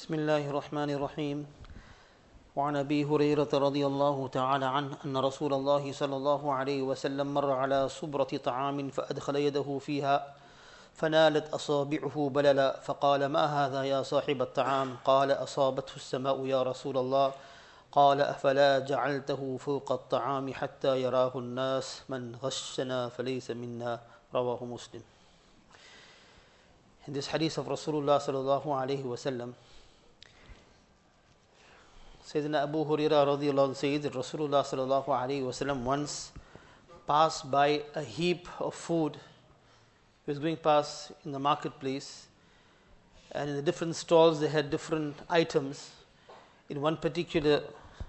بسم الله الرحمن الرحيم وعن أبي هريرة رضي الله تعالى عنه أن رسول الله صلى الله عليه وسلم مر على صبرة طعام فأدخل يده فيها فنالت أصابعه بللا فقال ما هذا يا صاحب الطعام قال أصابته السماء يا رسول الله قال أفلا جعلته فوق الطعام حتى يراه الناس من غشنا فليس منا رواه مسلم. In this hadith of Rasulullah sallallahu alayhi wa sallam, Sayyidina Abu Hurairah radiyallahu anhu says that Rasulullah sallallahu alayhi wa sallam once passed by a heap of food. He was going past in the marketplace, and in the different stalls they had different items. In one particular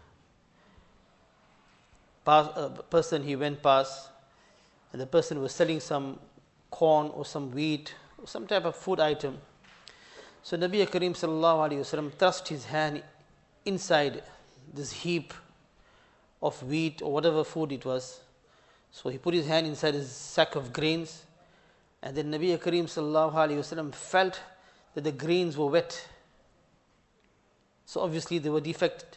person he went past, and the person was selling some corn or some wheat or some type of food item. So Nabi Kareem sallallahu alayhi wasallam thrust his hand inside this heap of wheat or whatever food it was. So he put his hand inside his sack of grains, and then Nabi Kareem sallallahu alayhi wasallam felt that the grains were wet. So obviously they were defected.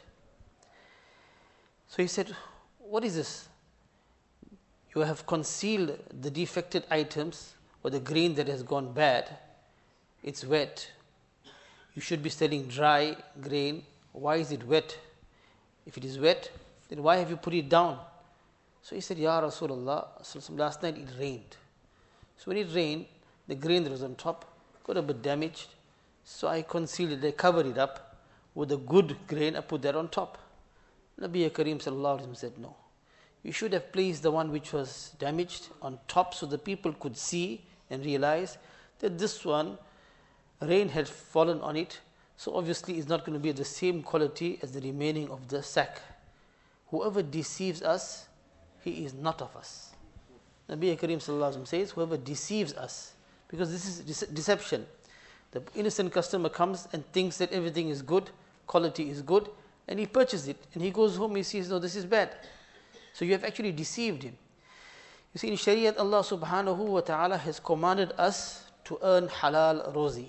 So he said, what is this? You have concealed the defected items or the grain that has gone bad. It's wet. You should be selling dry grain. Why is it wet? If it is wet, then why have you put it down? So he said, Ya Rasulullah, last night it rained. So when it rained, the grain that was on top got a bit damaged. So I concealed it, I covered it up with the good grain, I put that on top. Nabi Kareem sallallahu alaihi wasallam said, no. You should have placed the one which was damaged on top so the people could see and realize that this one, rain had fallen on it, so obviously it's not going to be the same quality as the remaining of the sack. Whoever deceives us, he is not of us. Nabi Kareem sallallahu alaihi wasallam says, whoever deceives us, because this is deception. The innocent customer comes and thinks that everything is good, quality is good, and he purchases it, and he goes home, he sees, no, this is bad. So you have actually deceived him. You see, in Shariat, Allah subhanahu wa ta'ala has commanded us to earn halal rozi.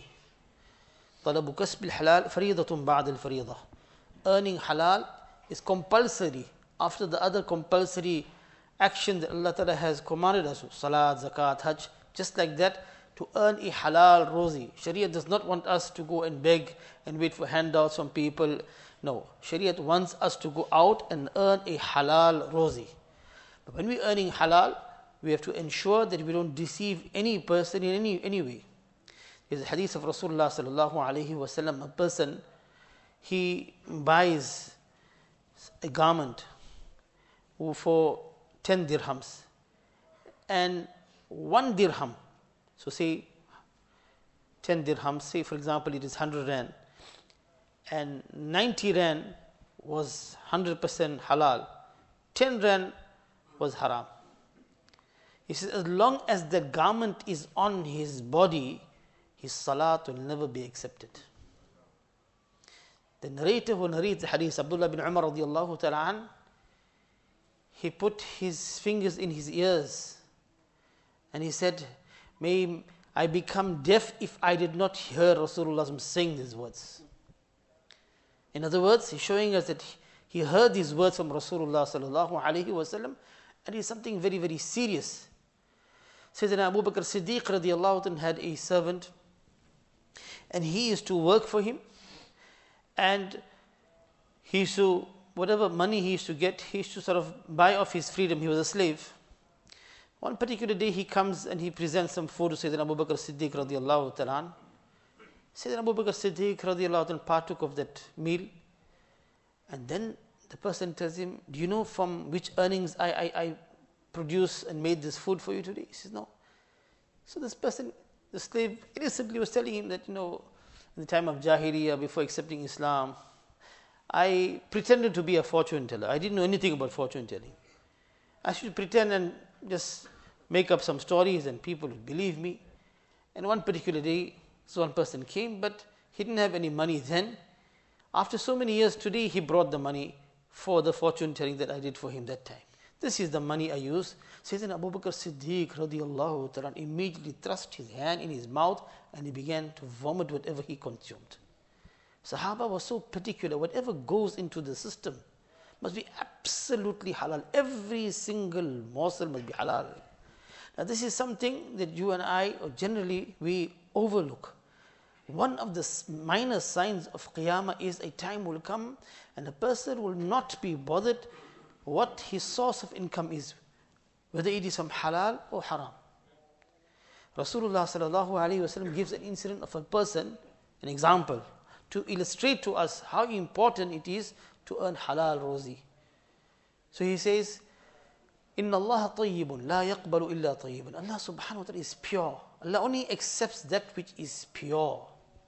طلب كسب الحلال فريضة بعد الفريضة. Earning halal is compulsory after the other compulsory action that Allah ta'ala has commanded us, salat, zakat, hajj, just like that, to earn a halal rozi. Shariat does not want us to go and beg and wait for handouts from people. No, Shariat wants us to go out and earn a halal rozi. But when we're earning halal, we have to ensure that we don't deceive any person in any way. There's a hadith of Rasulullah sallallahu alayhi wa sallam. A person, he buys a garment for 10 dirhams. And 1 dirham, so say 10 dirhams, say for example it is 100 rand. And 90 rand was 100% halal. 10 rand was haram. He says, as long as the garment is on his body, his salat will never be accepted. The narrator who narrates the hadith, Abdullah bin Umar radiallahu ta'ala an, he put his fingers in his ears and he said, may I become deaf if I did not hear Rasulullah saying these words. In other words, he's showing us that he heard these words from Rasulullah sallallahu alayhi wa sallam, and it's something very, very serious. Sayyidina Abu Bakr Siddiq radiallahu anhu had a servant, and he used to work for him, and he used to, whatever money he used to get, he used to sort of buy off his freedom. He was a slave. One particular day he comes and he presents some food to Sayyidina Abu Bakr Siddiq radiallahu ta'ala. Sayyidina Abu Bakr Siddiq radiallahu ta'ala partook of that meal, and then the person tells him, do you know from which earnings I produced and made this food for you today? He says, no. So this person, the slave, innocently was telling him that, in the time of Jahiliyyah, before accepting Islam, I pretended to be a fortune teller. I didn't know anything about fortune telling. I should pretend and just make up some stories and people would believe me. And one particular day, so one person came, but he didn't have any money then. After so many years, today he brought the money for the fortune telling that I did for him that time. This is the money I use. Sayyidina Abu Bakr Siddiq radiallahu ta'ala immediately thrust his hand in his mouth and he began to vomit whatever he consumed. Sahaba was so particular. Whatever goes into the system must be absolutely halal. Every single morsel must be halal. Now this is something that you and I, or generally, we overlook. One of the minor signs of Qiyamah is a time will come and a person will not be bothered what his source of income is, whether it is from halal or haram. Rasulullah sallallahu alaihi wasallam gives an incident of a person, an example, to illustrate to us how important it is to earn halal rozi. So he says, Inna Allah tayyibun la yaqbalu illa tayyibun. Allah subhanahu wa ta'ala is pure. Allah only accepts that which is pure.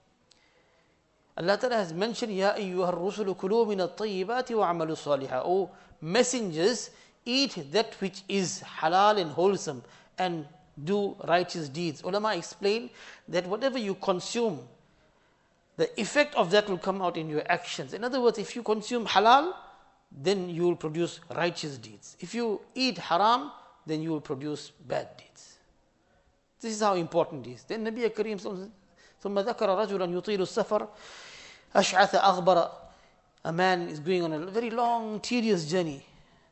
Allah ta'ala has mentioned, Ya ayyuhar rusulu kulu min at-tayyibati wa amalu salihah. O messengers, eat that which is halal and wholesome and do righteous deeds. Ulama explain that whatever you consume, the effect of that will come out in your actions. In other words, if you consume halal, then you will produce righteous deeds. If you eat haram, then you will produce bad deeds. This is how important it is. Then Nabi Kareem ثم ذكر رجلا يطيل السفر أشعث أغبر. A man is going on a very long, tedious journey,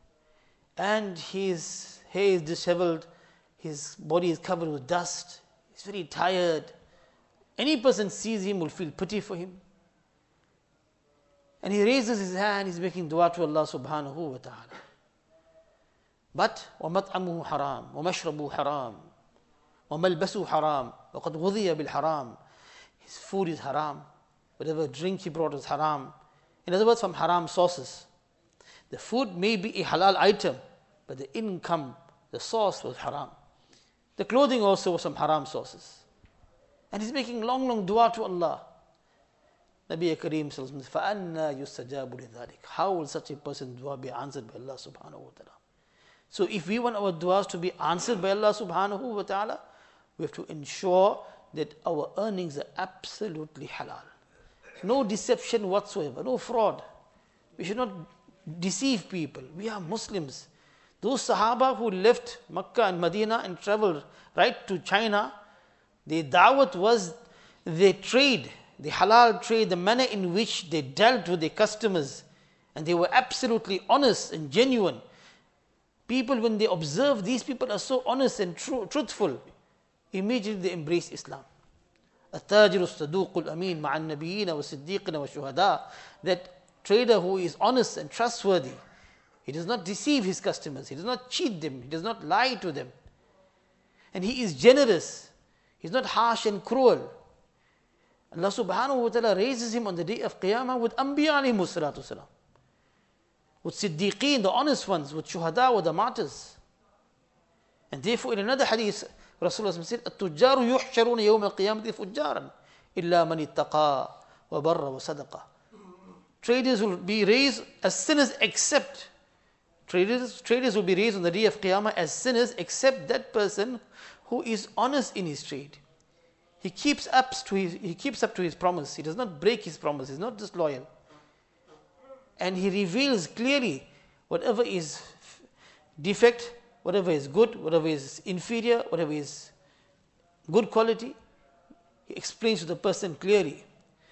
and his hair is disheveled, his body is covered with dust, he's very tired. Any person sees him will feel pity for him. And he raises his hand, he's making dua to Allah subhanahu wa ta'ala. But وَمَطْعَمُهُ حَرَامٌ وَمَشْرَبُهُ حَرَامٌ وَمَلْبَسُهُ حَرَامٌ وَقَدْ غُذِيَ بِالْحَرَامِ. His food is haram. Whatever drink he brought is haram. In other words, from haram sources. The food may be a halal item, but the income, the source was haram. The clothing also was from haram sources. And he's making long dua to Allah. Nabi Kareem says, فَأَنَّا يُسْتَجَابُ لِذَلِكَ. How will such a person's dua be answered by Allah subhanahu wa ta'ala? So if we want our duas to be answered by Allah subhanahu wa ta'ala, we have to ensure that our earnings are absolutely halal. No deception whatsoever, no fraud. We should not deceive people. We are Muslims. Those Sahaba who left Makkah and Medina and traveled right to China, their da'wat was their trade, the halal trade, the manner in which they dealt with their customers, and they were absolutely honest and genuine. People, when they observe these people are so honest and truthful, immediately they embrace Islam. التاجر الصدوق الأمين مع النبيين والصديقين والشهداء. That trader who is honest and trustworthy, he does not deceive his customers, he does not cheat them, he does not lie to them, and he is generous, he is not harsh and cruel. Allah subhanahu wa ta'ala raises him on the day of Qiyamah with Anbiya alayhimu salatu wasalam, with Siddiqeen, the honest ones, with Shuhada, with the martyrs. And therefore in another hadith, Rasulullah said, التجار يحشرون يوم القيامة فجارا إلا من اتقى وبر وصدقة. Traders will be raised as sinners except, traders will be raised on the day of Qiyamah as sinners except that person who is honest in his trade. He keeps up to his promise. He does not break his promise. He is not disloyal. And he reveals clearly whatever is defect, whatever is good, whatever is inferior, whatever is good quality. He explains to the person clearly.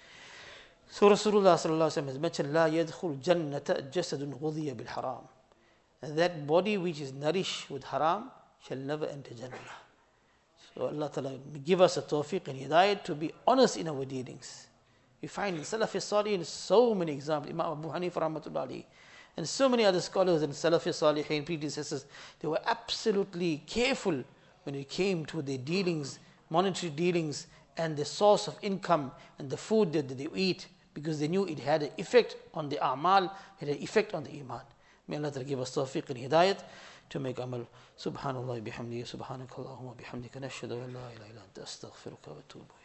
So Rasulullah sallallahu alaihi wasallam has mentioned, لا يدخل جنة جسد غذي بالحرام. And that body which is nourished with haram shall never enter Jannah. So Allah Ta'ala give us a tawfiq and hidayat to be honest in our dealings. We find in Salafi Salihin so many examples. Imam Abu Hanifa rahmatullahi alayhi, and so many other scholars and Salafi Salihin predecessors, they were absolutely careful when it came to their dealings, monetary dealings, and the source of income and the food that they eat, because they knew it had an effect on the a'mal, had an effect on the iman. May Allah give us tawfiq and hidayat to make amal. Subhanallah bihamdihi, subhanakallahumma bihamdika, nashhadu an la ilaha illa anta, astaghfiruka wa atubu.